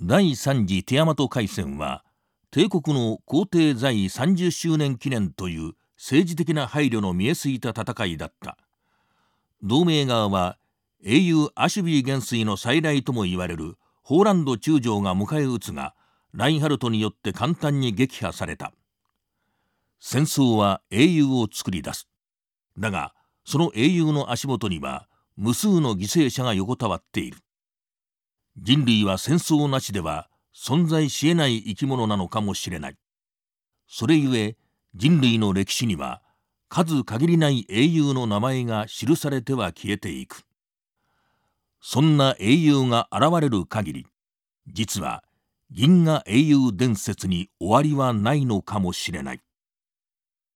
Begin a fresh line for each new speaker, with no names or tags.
第三次ティアマト海戦は、帝国の皇帝在位30周年記念という政治的な配慮の見えすいた戦いだった。同盟側は、英雄アシュビー元帥の再来ともいわれるホーランド中将が迎え撃つが、ラインハルトによって簡単に撃破された。戦争は英雄を作り出す。だが、その英雄の足元には無数の犠牲者が横たわっている。人類は戦争なしでは存在し得ない生き物なのかもしれない。それゆえ、人類の歴史には数限りない英雄の名前が記されては消えていく。そんな英雄が現れる限り、実は銀河英雄伝説に終わりはないのかもしれない。